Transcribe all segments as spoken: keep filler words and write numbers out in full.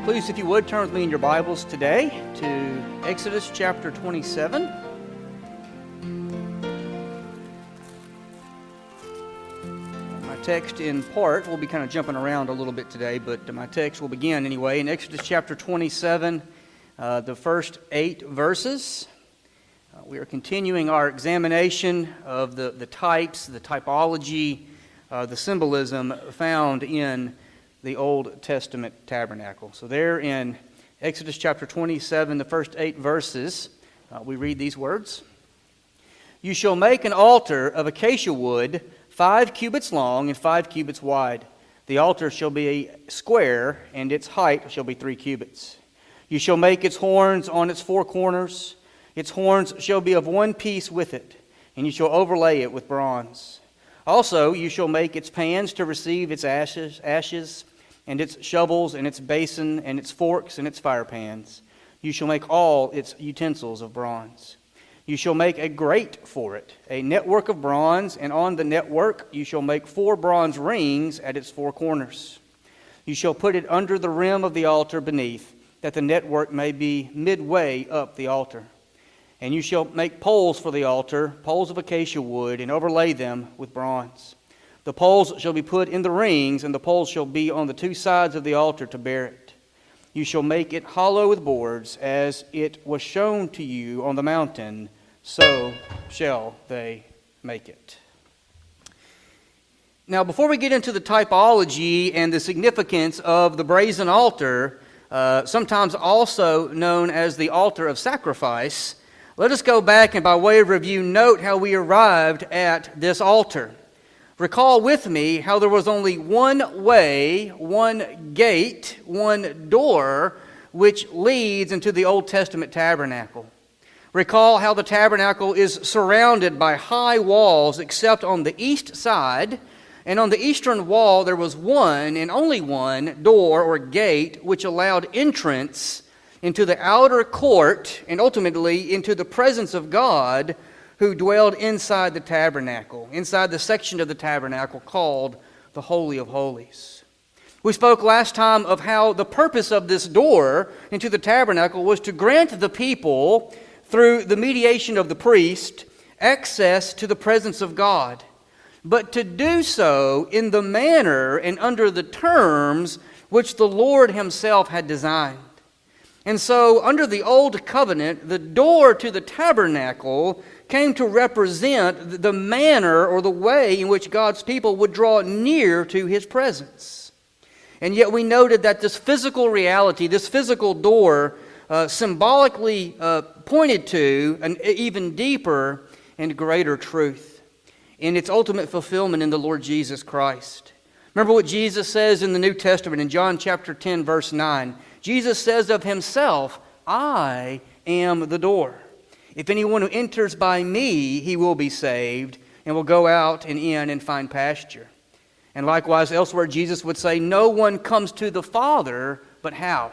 Please, if you would, turn with me in your Bibles today to Exodus chapter twenty-seven. My text in part, we'll be kind of jumping around a little bit today, but my text will begin anyway in Exodus chapter twenty-seven, uh, the first eight verses. Uh, we are continuing our examination of the, the types, the typology, uh, the symbolism found in the Old Testament tabernacle. So there in Exodus chapter twenty-seven, the first eight verses, uh, we read these words. You shall make an altar of acacia wood, five cubits long and five cubits wide. The altar shall be a square, and its height shall be three cubits. You shall make its horns on its four corners. Its horns shall be of one piece with it, and you shall overlay it with bronze. Also, you shall make its pans to receive its ashes, ashes, and its shovels, and its basin, and its forks, and its fire pans. You shall make all its utensils of bronze. You shall make a grate for it, a network of bronze, and on the network you shall make four bronze rings at its four corners. You shall put it under the rim of the altar beneath, that the network may be midway up the altar. And you shall make poles for the altar, poles of acacia wood, and overlay them with bronze. The poles shall be put in the rings, and the poles shall be on the two sides of the altar to bear it. You shall make it hollow with boards, as it was shown to you on the mountain, so shall they make it. Now, before we get into the typology and the significance of the brazen altar, uh, sometimes also known as the altar of sacrifice, let us go back and by way of review note how we arrived at this altar. Recall with me how there was only one way, one gate, one door which leads into the Old Testament tabernacle. Recall how the tabernacle is surrounded by high walls except on the east side, and on the eastern wall there was one and only one door or gate which allowed entrance into the outer court and ultimately into the presence of God, who dwelled inside the tabernacle, inside the section of the tabernacle called the Holy of Holies. We spoke last time of how the purpose of this door into the tabernacle was to grant the people, through the mediation of the priest, access to the presence of God, but to do so in the manner and under the terms which the Lord Himself had designed. And so, under the Old Covenant, the door to the tabernacle came to represent the manner or the way in which God's people would draw near to His presence. And yet we noted that this physical reality, this physical door, uh, symbolically uh, pointed to an even deeper and greater truth in its ultimate fulfillment in the Lord Jesus Christ. Remember what Jesus says in the New Testament in John chapter ten, verse nine. Jesus says of Himself, I am the door. If anyone who enters by me, he will be saved, and will go out and in and find pasture. And likewise, elsewhere, Jesus would say, no one comes to the Father, but how?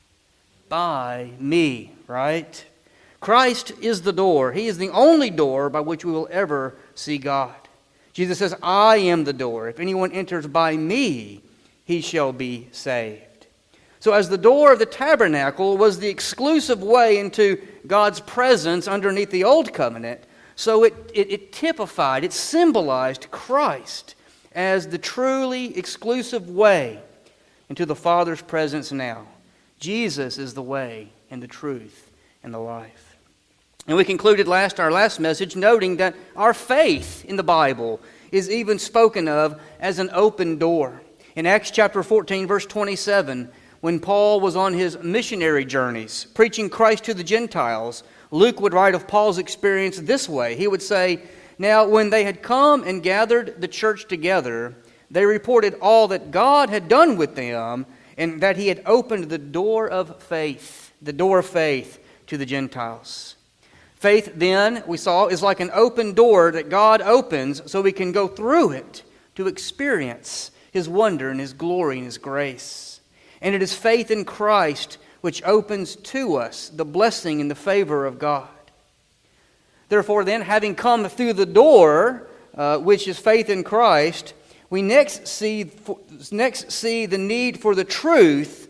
By me, right? Christ is the door. He is the only door by which we will ever see God. Jesus says, I am the door. If anyone enters by me, he shall be saved. So as the door of the tabernacle was the exclusive way into God's presence underneath the Old Covenant, so it, it, it typified, it symbolized Christ as the truly exclusive way into the Father's presence now. Jesus is the way and the truth and the life. And we concluded last our last message noting that our faith in the Bible is even spoken of as an open door. In Acts chapter fourteen, verse twenty-seven, when Paul was on his missionary journeys, preaching Christ to the Gentiles, Luke would write of Paul's experience this way. He would say, now when they had come and gathered the church together, they reported all that God had done with them, and that He had opened the door of faith, the door of faith to the Gentiles. Faith, then, we saw, is like an open door that God opens so we can go through it to experience His wonder and His glory and His grace. And it is faith in Christ which opens to us the blessing and the favor of God. Therefore then, having come through the door, uh, which is faith in Christ, we next see, next see the need for the truth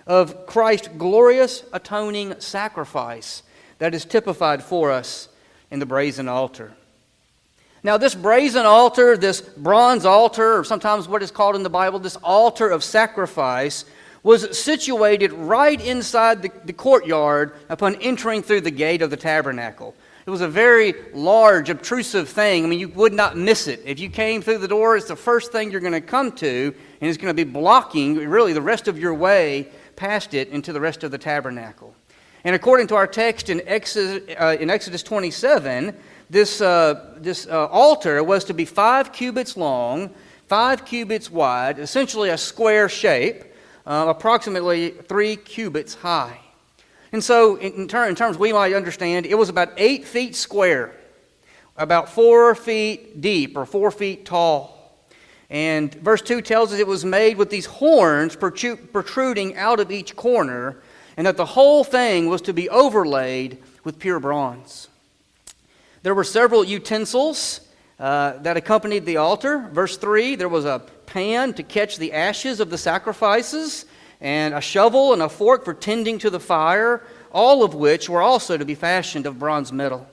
of Christ's glorious atoning sacrifice that is typified for us in the brazen altar. Now, this brazen altar, this bronze altar, or sometimes what is called in the Bible, this altar of sacrifice, was situated right inside the, the courtyard upon entering through the gate of the tabernacle. It was a very large, obtrusive thing. I mean, you would not miss it. If you came through the door, it's the first thing you're going to come to, and it's going to be blocking, really, the rest of your way past it into the rest of the tabernacle. And according to our text in Exodus, uh, in Exodus twenty-seven, this, uh, this uh, altar was to be five cubits long, five cubits wide, essentially a square shape, uh, approximately three cubits high. And so, in, in, ter- in terms we might understand, it was about eight feet square, about four feet deep or four feet tall. And verse two tells us it was made with these horns protru- protruding out of each corner, and that the whole thing was to be overlaid with pure bronze. There were several utensils uh, that accompanied the altar. Verse three, there was a pan to catch the ashes of the sacrifices, and a shovel and a fork for tending to the fire, all of which were also to be fashioned of bronze metal.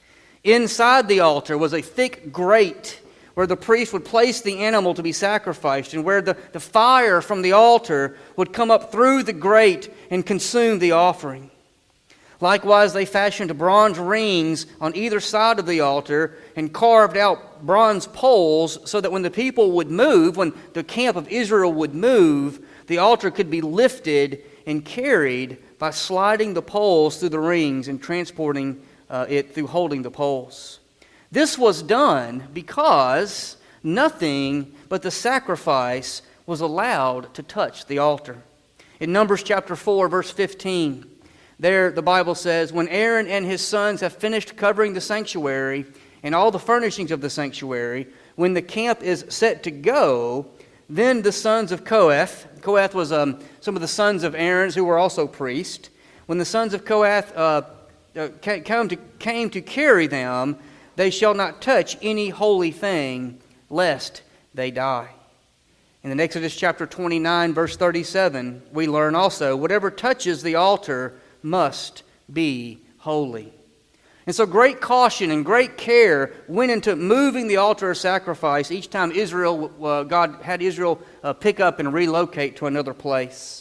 Inside the altar was a thick grate where the priest would place the animal to be sacrificed, and where the, the fire from the altar would come up through the grate and consume the offering. Likewise, they fashioned bronze rings on either side of the altar and carved out bronze poles so that when the people would move, when the camp of Israel would move, the altar could be lifted and carried by sliding the poles through the rings and transporting uh, it through holding the poles. This was done because nothing but the sacrifice was allowed to touch the altar. In Numbers chapter four, verse fifteen, there the Bible says, "When Aaron and his sons have finished covering the sanctuary and all the furnishings of the sanctuary, when the camp is set to go, then the sons of Kohath," Kohath was um, some of the sons of Aaron who were also priests, "when the sons of Kohath uh, uh, came, to, came to carry them, they shall not touch any holy thing, lest they die." And in Exodus chapter twenty-nine, verse thirty-seven, we learn also, "Whatever touches the altar must be holy." And so great caution and great care went into moving the altar of sacrifice each time Israel, uh, God had Israel uh, pick up and relocate to another place.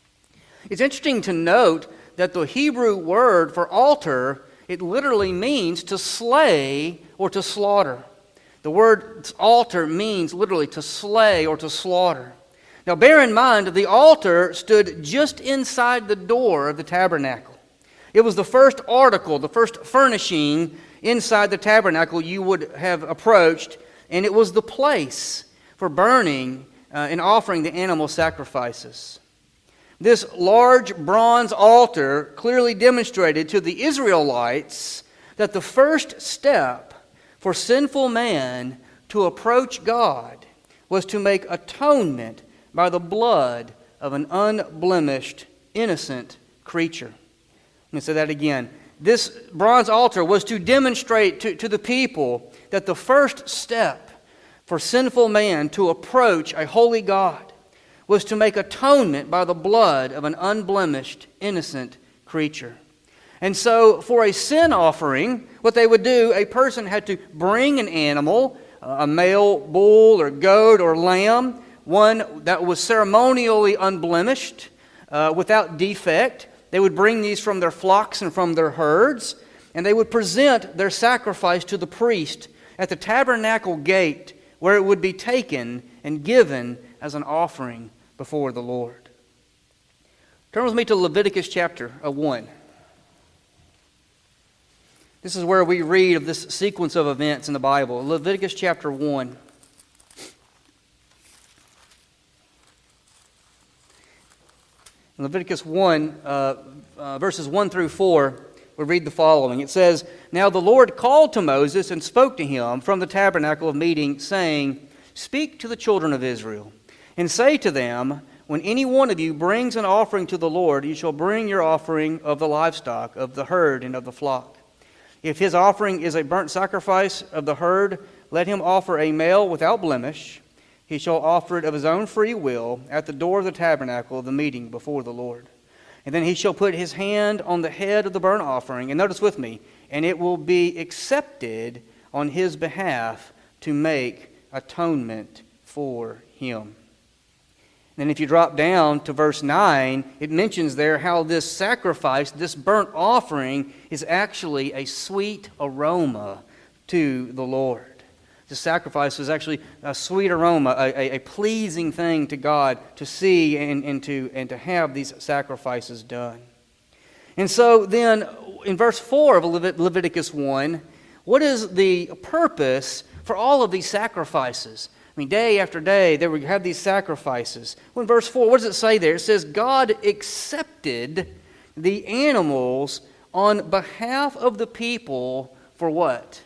It's interesting to note that the Hebrew word for altar, it literally means to slay or to slaughter. The word altar means literally to slay or to slaughter. Now bear in mind, the altar stood just inside the door of the tabernacle. It was the first article, the first furnishing inside the tabernacle you would have approached, and it was the place for burning uh, and offering the animal sacrifices. This large bronze altar clearly demonstrated to the Israelites that the first step for sinful man to approach God was to make atonement by the blood of an unblemished, innocent creature. Let me say that again. This bronze altar was to demonstrate to, to the people that the first step for sinful man to approach a holy God was to make atonement by the blood of an unblemished, innocent creature. And so for a sin offering, what they would do, a person had to bring an animal, a male bull or goat or lamb, one that was ceremonially unblemished, uh, without defect. They would bring these from their flocks and from their herds, and they would present their sacrifice to the priest at the tabernacle gate, where it would be taken and given as an offering before the Lord. Turn with me to Leviticus chapter one. This is where we read of this sequence of events in the Bible. Leviticus chapter one. In Leviticus one, uh, uh, verses one through four, we read the following. It says, "Now the Lord called to Moses and spoke to him from the tabernacle of meeting, saying, Speak to the children of Israel, and say to them, When any one of you brings an offering to the Lord, you shall bring your offering of the livestock, of the herd, and of the flock. If his offering is a burnt sacrifice of the herd, let him offer a male without blemish. he shall offer it of his own free will at the door of the tabernacle of the meeting before the Lord. And then he shall put his hand on the head of the burnt offering, and notice with me, and it will be accepted on his behalf to make atonement for him. And if you drop down to verse nine, it mentions there how this sacrifice, this burnt offering, is actually a sweet aroma to the Lord. The sacrifice was actually a sweet aroma, a, a, a pleasing thing to God to see and, and, to, and to have these sacrifices done. And so then, in verse four of Levit- Leviticus one, what is the purpose for all of these sacrifices? I mean, day after day, they would have these sacrifices. Well, in verse four, what does it say there? It says, God accepted the animals on behalf of the people for what?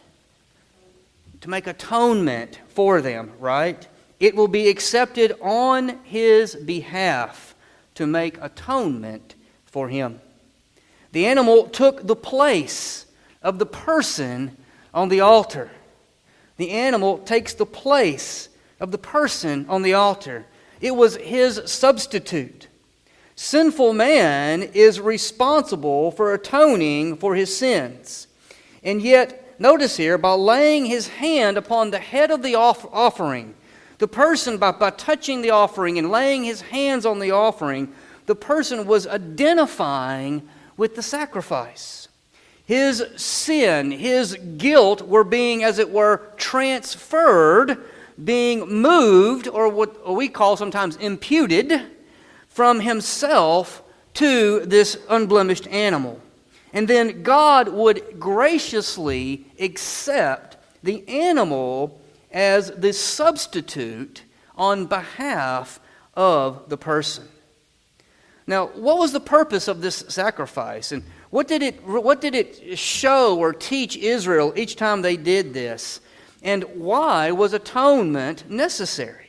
To make atonement for them, right? It will be accepted on his behalf to make atonement for him. The animal took the place of the person on the altar. The animal takes the place of the person on the altar. It was his substitute. Sinful man is responsible for atoning for his sins. And yet, notice here, by laying his hand upon the head of the off- offering, the person, by, by touching the offering and laying his hands on the offering, the person was identifying with the sacrifice. His sin, his guilt were being, as it were, transferred, being moved, or what we call sometimes imputed, from himself to this unblemished animal. And then God would graciously accept the animal as the substitute on behalf of the person. Now, what was the purpose of this sacrifice? And what did it, what did it show or teach Israel each time they did this? And why was atonement necessary?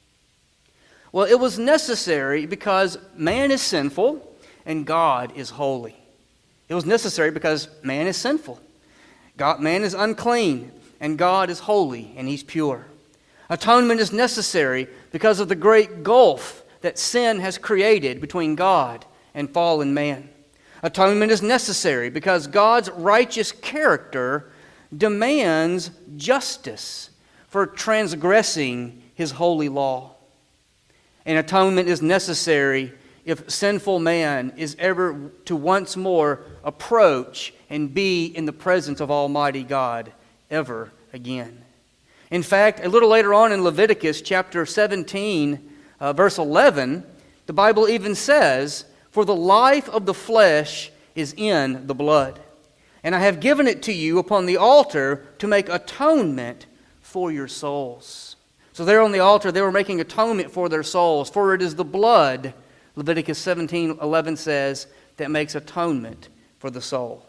Well, it was necessary because man is sinful and God is holy. It was necessary because man is sinful. God, man is unclean, and God is holy, and he's pure. Atonement is necessary because of the great gulf that sin has created between God and fallen man. Atonement is necessary because God's righteous character demands justice for transgressing his holy law. And atonement is necessary if sinful man is ever to once more approach and be in the presence of Almighty God ever again. In fact, a little later on in Leviticus chapter seventeen, uh, verse eleven, the Bible even says, "For the life of the flesh is in the blood, and I have given it to you upon the altar to make atonement for your souls." So there on the altar, they were making atonement for their souls, for it is the blood, Leviticus seventeen eleven says, that makes atonement for the soul.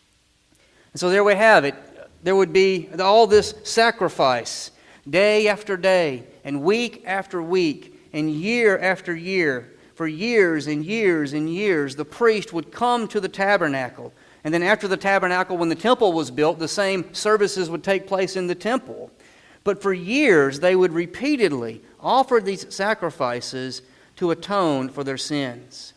And so there we have it. There would be all this sacrifice day after day and week after week and year after year. For years and years and years, the priest would come to the tabernacle. And then after the tabernacle, when the temple was built, the same services would take place in the temple. But for years, they would repeatedly offer these sacrifices to atone for their sins.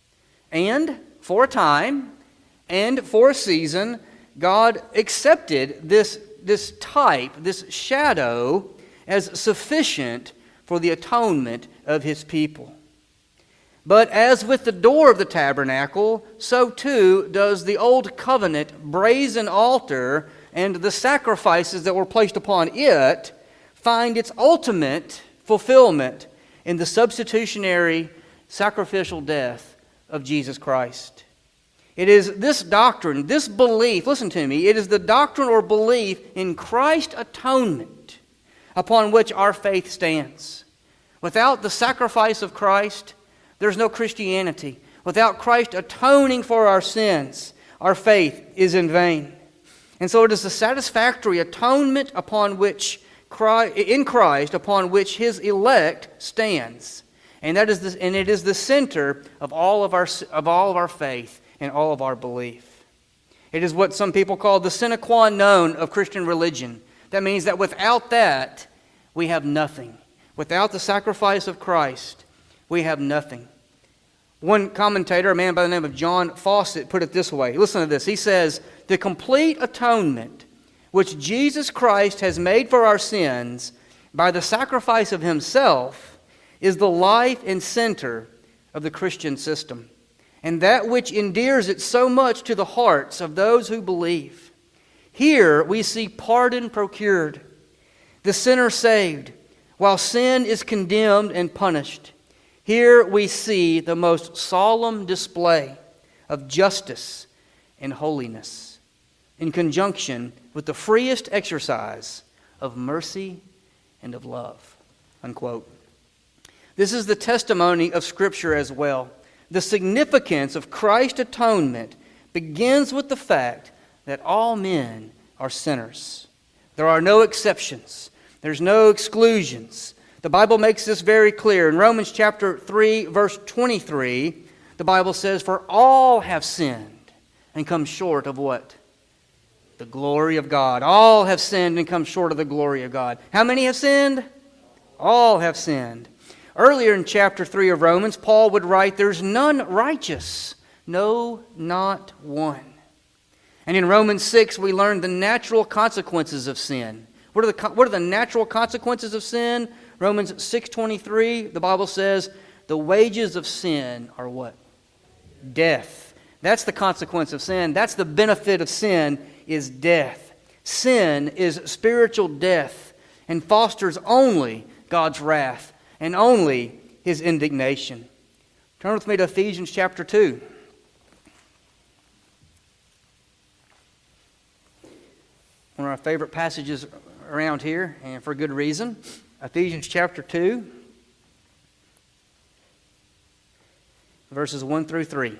And for a time, and for a season, God accepted this, this type, this shadow, as sufficient for the atonement of his people. But as with the door of the tabernacle, so too does the old covenant brazen altar and the sacrifices that were placed upon it find its ultimate fulfillment in the substitutionary sacrificial death of Jesus Christ. It is this doctrine, this belief, listen to me, it is the doctrine or belief in Christ's atonement upon which our faith stands. Without the sacrifice of Christ, there's no Christianity. Without Christ atoning for our sins, our faith is in vain. And so it is the satisfactory atonement upon which Christ, in Christ upon which his elect stands. And that is the, and it is the center of all of our of all of our faith and all of our belief. It is what some people call the sine qua non of Christian religion. That means that without that, we have nothing. Without the sacrifice of Christ, we have nothing. One commentator, a man by the name of John Fawcett, put it this way. Listen to this. He says, "The complete atonement which Jesus Christ has made for our sins by the sacrifice of himself is the life and center of the Christian system, and that which endears it so much to the hearts of those who believe. Here we see pardon procured, the sinner saved, while sin is condemned and punished. Here we see the most solemn display of justice and holiness, in conjunction with the freest exercise of mercy and of love." Unquote. This is the testimony of Scripture as well. The significance of Christ's atonement begins with the fact that all men are sinners. There are no exceptions. There's no exclusions. The Bible makes this very clear. In Romans chapter three, verse twenty-three, the Bible says, "For all have sinned and come short of" what? The glory of God. All have sinned and come short of the glory of God. How many have sinned? All have sinned. Earlier in chapter three of Romans, Paul would write, "There's none righteous, no, not one." And in Romans six, we learn the natural consequences of sin. What are the, what are the natural consequences of sin? Romans six twenty-three, the Bible says, "The wages of sin are" what? Death. That's the consequence of sin. That's the benefit of sin, is death. Sin is spiritual death and fosters only God's wrath and only His indignation. Turn with me to Ephesians chapter two. One of our favorite passages around here, and for good reason. Ephesians chapter two, verses one through three.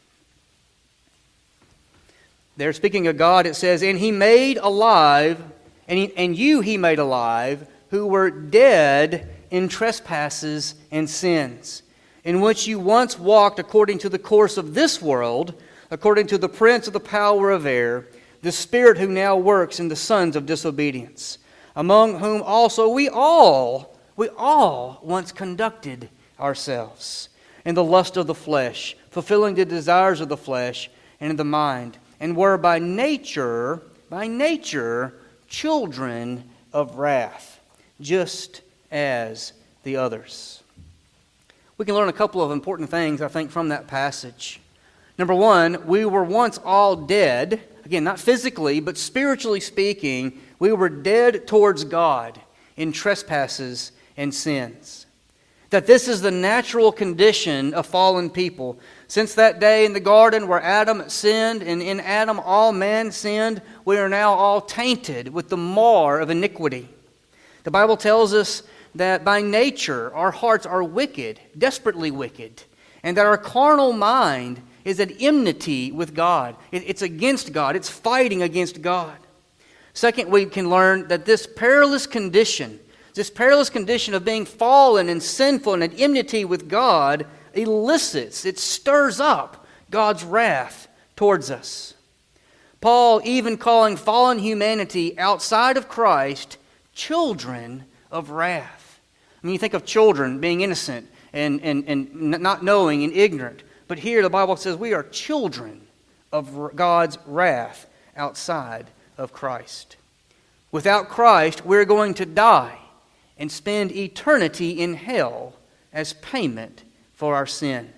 There, speaking of God, it says, "And He made alive, and, he, and you He made alive, who were dead in trespasses and sins, in which you once walked according to the course of this world, according to the prince of the power of air, the spirit who now works in the sons of disobedience, among whom also we all, we all once conducted ourselves in the lust of the flesh, fulfilling the desires of the flesh and of the mind, and were by nature, by nature, children of wrath, just as the others." We can learn a couple of important things, I think, from that passage. Number one, we were once all dead. Again, not physically, but spiritually speaking, we were dead towards God in trespasses and sins. That this is the natural condition of fallen people. Since that day in the garden where Adam sinned, and in Adam all man sinned, we are now all tainted with the mar of iniquity. The Bible tells us that by nature our hearts are wicked, desperately wicked, and that our carnal mind is at enmity with God. It's against God. It's fighting against God. Second, we can learn that this perilous condition, this perilous condition of being fallen and sinful and at enmity with God, elicits, it stirs up God's wrath towards us. Paul even calling fallen humanity outside of Christ children of wrath. I mean, you think of children being innocent and, and, and not knowing and ignorant. But here the Bible says we are children of God's wrath outside of Christ. Without Christ, we're going to die and spend eternity in hell as payment for our sin.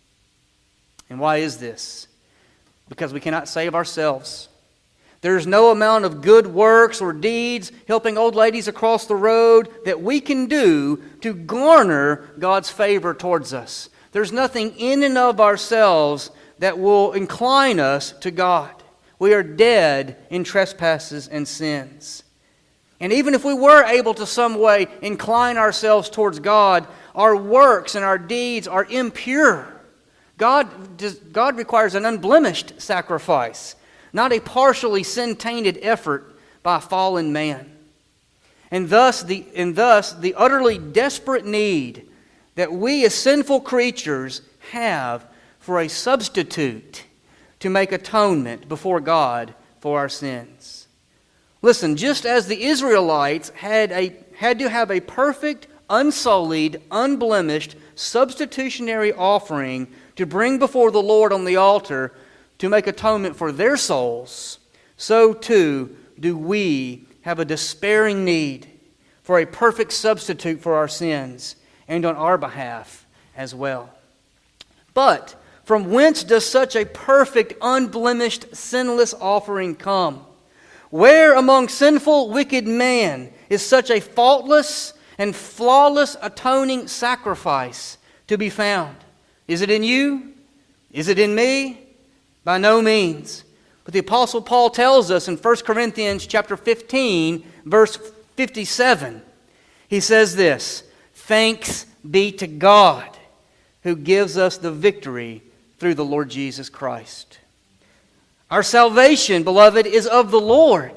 And why is this? Because we cannot save ourselves. There's no amount of good works or deeds, helping old ladies across the road, that we can do to garner God's favor towards us. There's nothing in and of ourselves that will incline us to God. We are dead in trespasses and sins. And even if we were able to some way incline ourselves towards God, our works and our deeds are impure. God, does, God requires an unblemished sacrifice, not a partially sin-tainted effort by a fallen man. And thus, the, and thus, the utterly desperate need that we as sinful creatures have for a substitute to make atonement before God for our sins. Listen, just as the Israelites had, a, had to have a perfect, unsullied, unblemished, substitutionary offering to bring before the Lord on the altar to make atonement for their souls, so too do we have a despairing need for a perfect substitute for our sins and on our behalf as well. But from whence does such a perfect, unblemished, sinless offering come? Where among sinful, wicked man is such a faultless and flawless atoning sacrifice to be found? Is it in you? Is it in me? By no means. But the Apostle Paul tells us in First Corinthians chapter fifteen, verse fifty-seven, he says this, "Thanks be to God who gives us the victory through the Lord Jesus Christ." Our salvation, beloved, is of the Lord.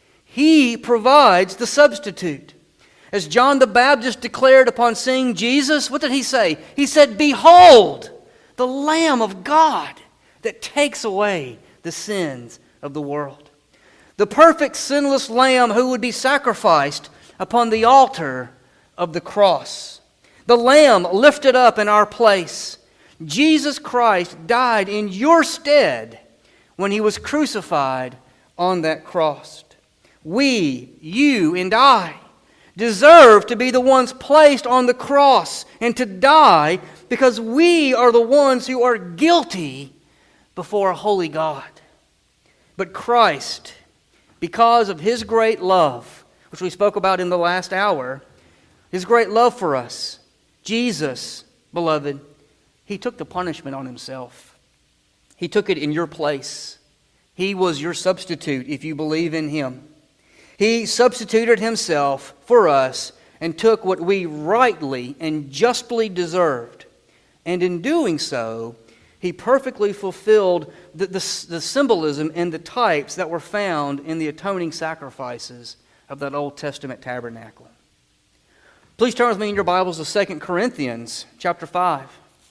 He provides the substitute. As John the Baptist declared upon seeing Jesus, what did he say? He said, "Behold, the Lamb of God that takes away the sins of the world." The perfect sinless Lamb who would be sacrificed upon the altar of the cross. The Lamb lifted up in our place. Jesus Christ died in your stead when He was crucified on that cross. We, you and I, deserve to be the ones placed on the cross and to die because we are the ones who are guilty before a holy God. But Christ, because of His great love, which we spoke about in the last hour, His great love for us, Jesus, beloved, He took the punishment on Himself. He took it in your place. He was your substitute if you believe in Him. He substituted Himself for us and took what we rightly and justly deserved. And in doing so, He perfectly fulfilled the, the, the symbolism and the types that were found in the atoning sacrifices of that Old Testament tabernacle. Please turn with me in your Bibles to Second Corinthians chapter five.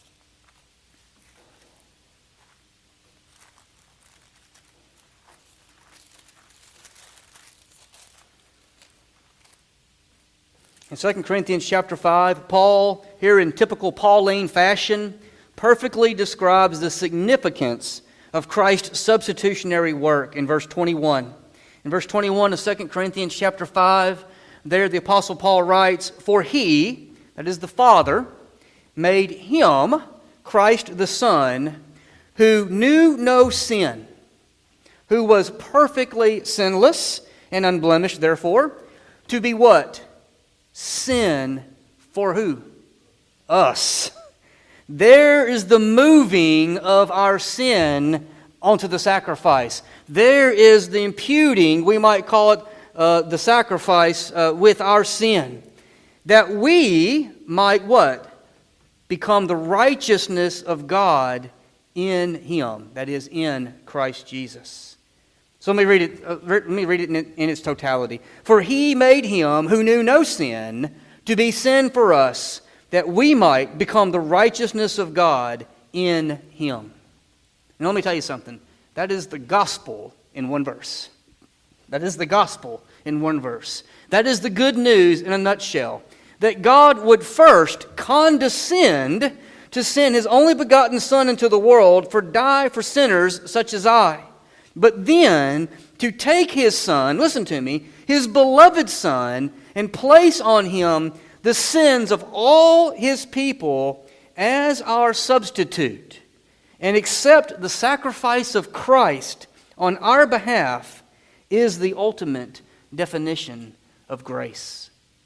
In Second Corinthians chapter five, Paul, here in typical Pauline fashion, perfectly describes the significance of Christ's substitutionary work in verse twenty-one. In verse twenty-one of Second Corinthians chapter five, there the Apostle Paul writes, "For He," that is the Father, "made Him," Christ the Son, "who knew no sin," who was perfectly sinless and unblemished, therefore, to be what? Sin for who? Us. There is the moving of our sin onto the sacrifice. There is the imputing, we might call it uh, the sacrifice uh, with our sin. That we might what? Become the righteousness of God in Him. That is, in Christ Jesus. So let me read it, uh, let me read it in, in its totality. "For He made Him who knew no sin to be sin for us, that we might become the righteousness of God in Him." And let me tell you something. That is the gospel in one verse. That is the gospel in one verse. That is the good news in a nutshell. That God would first condescend to send His only begotten Son into the world for die for sinners such as I. But then to take His Son, listen to me, His beloved Son, and place on Him the sins of all His people as our substitute, and accept the sacrifice of Christ on our behalf, is the ultimate definition of grace.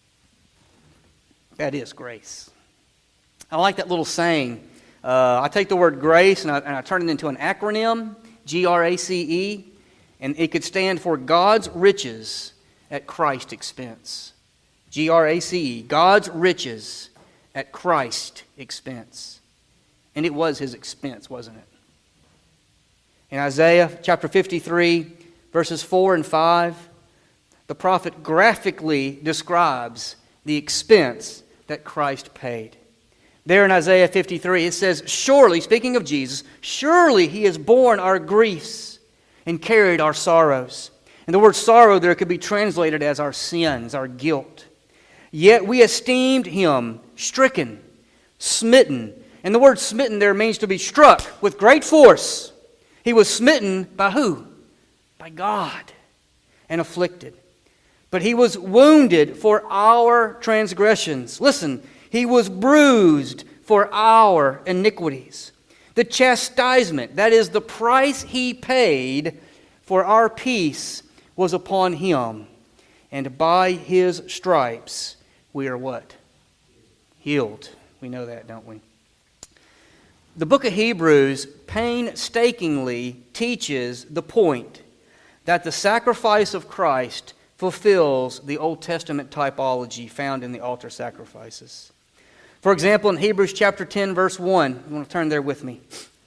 That is grace. I like that little saying. Uh, I take the word grace and I, and I turn it into an acronym, G R A C E, and it could stand for God's riches at Christ's expense. G R A C E, God's riches at Christ's expense. And it was His expense, wasn't it? In Isaiah chapter fifty-three, verses four and five, the prophet graphically describes the expense that Christ paid. There in Isaiah fifty-three, it says, "Surely," speaking of Jesus, "surely He has borne our griefs and carried our sorrows." And the word sorrow there could be translated as our sins, our guilt. Yet we esteemed him stricken, smitten. And the word smitten there means to be struck with great force. He was smitten by who? By God, and afflicted. But he was wounded for our transgressions. Listen, he was bruised for our iniquities. The chastisement, that is the price he paid for our peace, was upon him. And by his stripes we are what? Healed. We know that, don't we? The book of Hebrews painstakingly teaches the point that the sacrifice of Christ fulfills the Old Testament typology found in the altar sacrifices. For example, in Hebrews chapter ten, verse one, you want to turn there with me.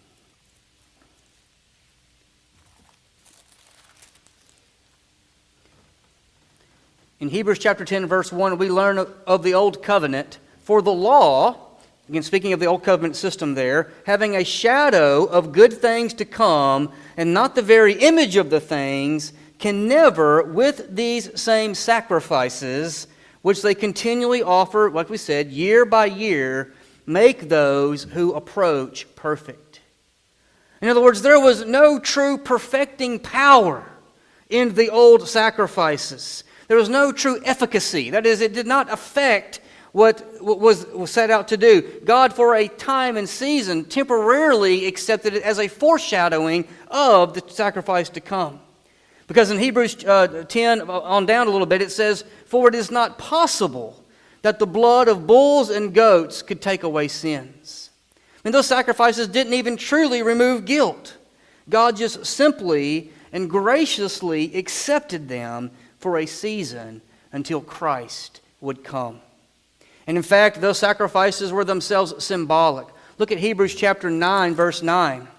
In Hebrews chapter ten, verse one, we learn of the Old Covenant. For the law, again speaking of the Old Covenant system there, having a shadow of good things to come, and not the very image of the things, can never, with these same sacrifices, which they continually offer, like we said, year by year, make those who approach perfect. In other words, there was no true perfecting power in the old sacrifices. There was no true efficacy. That is, it did not affect what was, was set out to do. God, for a time and season, temporarily accepted it as a foreshadowing of the sacrifice to come. Because in Hebrews uh, ten, on down a little bit, it says, "For it is not possible that the blood of bulls and goats could take away sins." And those sacrifices didn't even truly remove guilt. God just simply and graciously accepted them for a season until Christ would come. And in fact, those sacrifices were themselves symbolic. Look at Hebrews chapter nine, verse nine.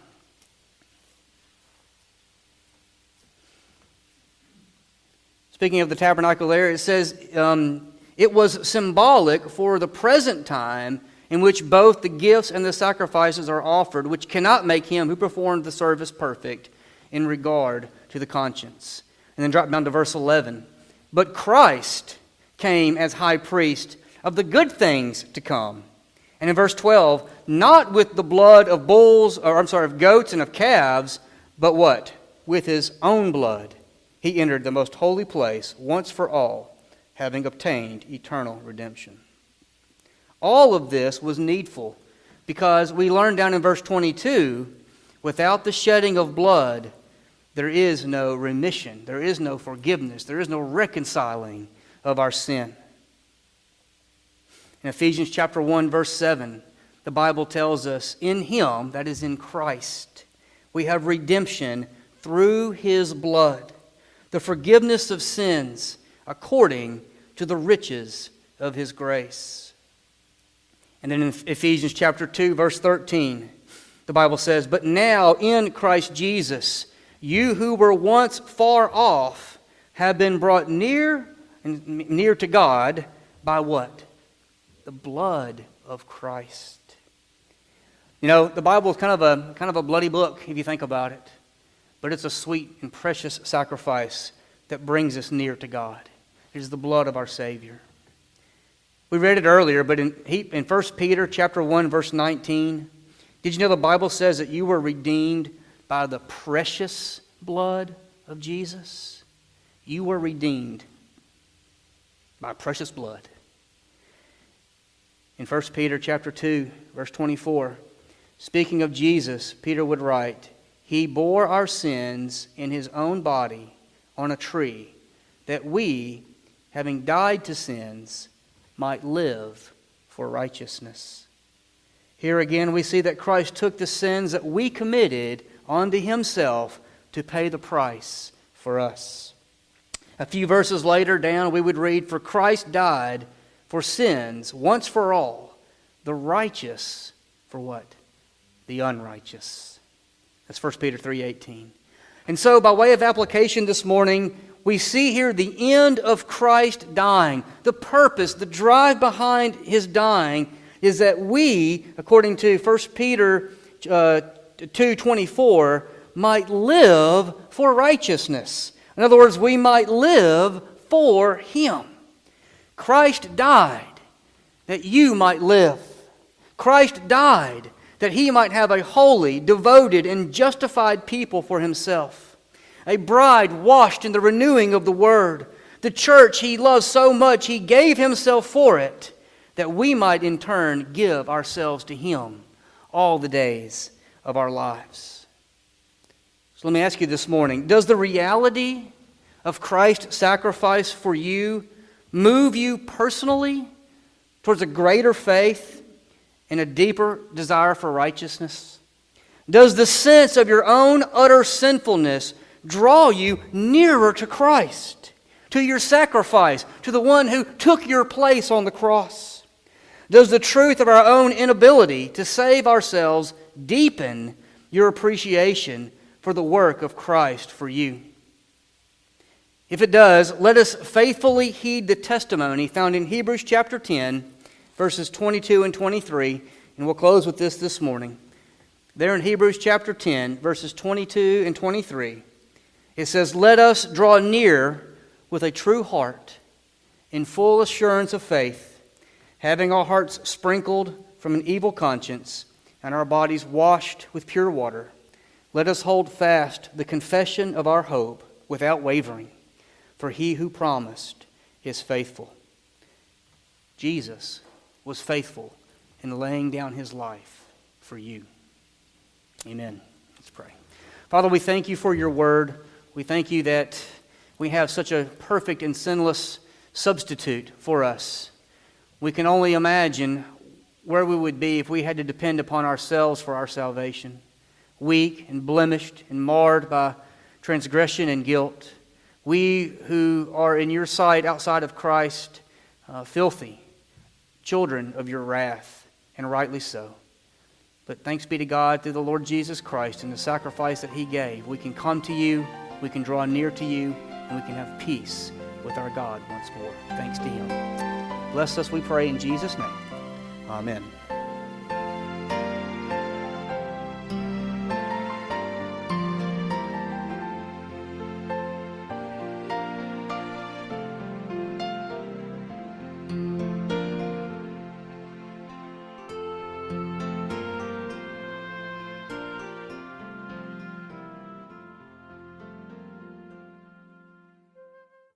Speaking of the tabernacle there, it says, um, it was symbolic for the present time in which both the gifts and the sacrifices are offered, which cannot make him who performed the service perfect in regard to the conscience. And then drop down to verse eleven. But Christ came as high priest of the good things to come. And in verse twelve, not with the blood of bulls, or I'm sorry, of goats and of calves, but what? With his own blood. He entered the most holy place once for all, having obtained eternal redemption. All of this was needful because we learn down in verse twenty-two, without the shedding of blood, there is no remission, there is no forgiveness, there is no reconciling of our sin. In Ephesians chapter one, verse seven, the Bible tells us, in him, that is in Christ, we have redemption through his blood, the forgiveness of sins according to the riches of his grace. And then in Ephesians chapter two, verse thirteen, the Bible says, but now in Christ Jesus, you who were once far off have been brought near and near to God by what? The blood of Christ. You know, the Bible is kind of a kind of a bloody book if you think about it. But it's a sweet and precious sacrifice that brings us near to God. It is the blood of our Savior. We read it earlier, but in, in First Peter chapter one, verse nineteen, did you know the Bible says that you were redeemed by the precious blood of Jesus? You were redeemed by precious blood. In First Peter chapter two, verse twenty-four, speaking of Jesus, Peter would write, he bore our sins in his own body on a tree, that we, having died to sins, might live for righteousness. Here again we see that Christ took the sins that we committed onto himself to pay the price for us. A few verses later down we would read, for Christ died for sins once for all, the righteous for what? The unrighteous. That's First Peter three eighteen. And so by way of application this morning, we see here the end of Christ dying. The purpose, the drive behind his dying is that we, according to First Peter uh, two twenty-four, might live for righteousness. In other words, we might live for him. Christ died that you might live. Christ died that he might have a holy, devoted, and justified people for himself. A bride washed in the renewing of the Word. The church he loves so much he gave himself for it, that we might in turn give ourselves to him all the days of our lives. So let me ask you this morning, does the reality of Christ's sacrifice for you move you personally towards a greater faith and a deeper desire for righteousness? Does the sense of your own utter sinfulness draw you nearer to Christ, to your sacrifice, to the one who took your place on the cross? Does the truth of our own inability to save ourselves deepen your appreciation for the work of Christ for you? If it does, let us faithfully heed the testimony found in Hebrews chapter ten, verses twenty-two and twenty-three, and we'll close with this this morning. There in Hebrews chapter ten, verses twenty-two and twenty-three, it says, "Let us draw near with a true heart, in full assurance of faith, having our hearts sprinkled from an evil conscience, and our bodies washed with pure water. Let us hold fast the confession of our hope without wavering, for he who promised is faithful." Jesus was faithful in laying down his life for you. Amen. Let's pray. Father, we thank you for your word. We thank you that we have such a perfect and sinless substitute for us. We can only imagine where we would be if we had to depend upon ourselves for our salvation. Weak and blemished and marred by transgression and guilt. We who are in your sight outside of Christ, uh, filthy, children of your wrath, and rightly so. But thanks be to God through the Lord Jesus Christ and the sacrifice that he gave. We can come to you, we can draw near to you, and we can have peace with our God once more. Thanks to him. Bless us, we pray, in Jesus' name. Amen.